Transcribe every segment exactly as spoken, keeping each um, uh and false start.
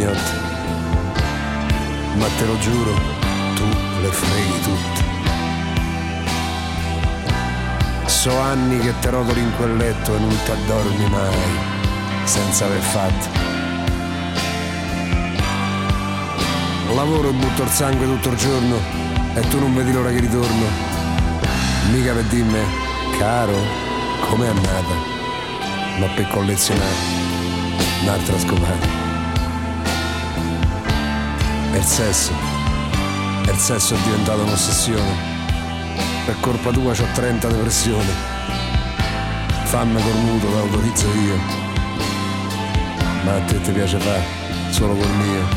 pignotte, ma te lo giuro, tu le freghi tutte. So anni che te rotoli in quel letto e non ti addormi mai, senza aver fatto. Lavoro e butto il sangue tutto il giorno e tu non vedi l'ora che ritorno. Mica per dirmi, caro, com'è andata, ma per collezionare un'altra scoperta. E il sesso, e il sesso è diventato un'ossessione. Per colpa tua c'ho trenta depressioni. Fammi col mutuo, l'autorizzo io, ma a te ti piace fare solo col mio.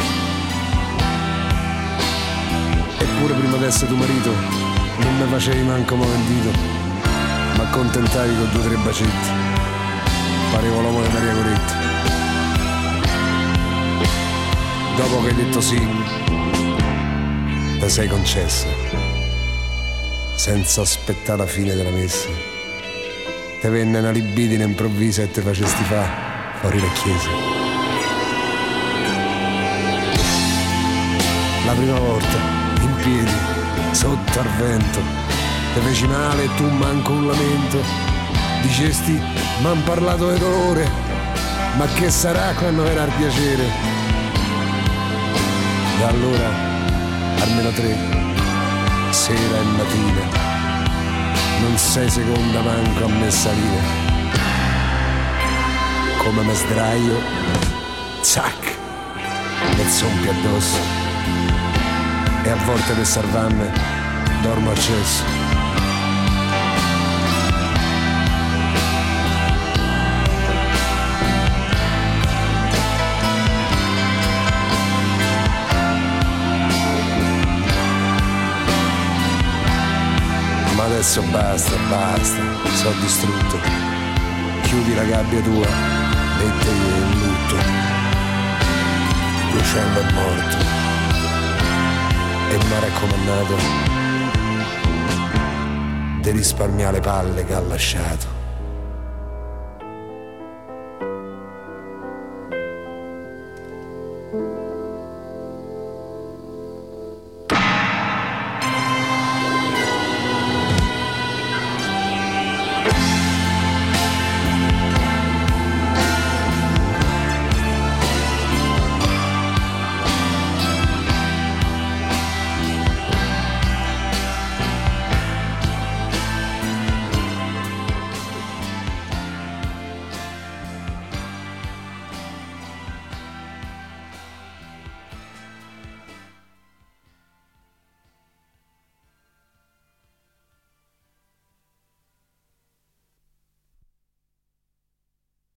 Eppure prima di essere tuo marito non mi facevi manco movendito, ma accontentavi con due o tre bacetti. Parevo l'uomo di Maria Coretti. Dopo che hai detto sì, te sei concessa, senza aspettare la fine della messa. Te venne una libidine improvvisa e te facesti fa fuori le chiese. La prima volta, in piedi, sotto al vento, te feci male e tu manco un lamento. Dicesti, m'han parlato di dolore, ma che sarà quando verrà il piacere? E allora, almeno tre, sera e mattina, non sei seconda manco a me salire. Come me sdraio, zac, e zompi addosso. E a volte per salvarmi dormo acceso. Ma adesso basta, basta, sono distrutto. Chiudi la gabbia tua e te in lutto. L'uccello è morto e mi ha raccomandato di risparmiare le palle che ha lasciato.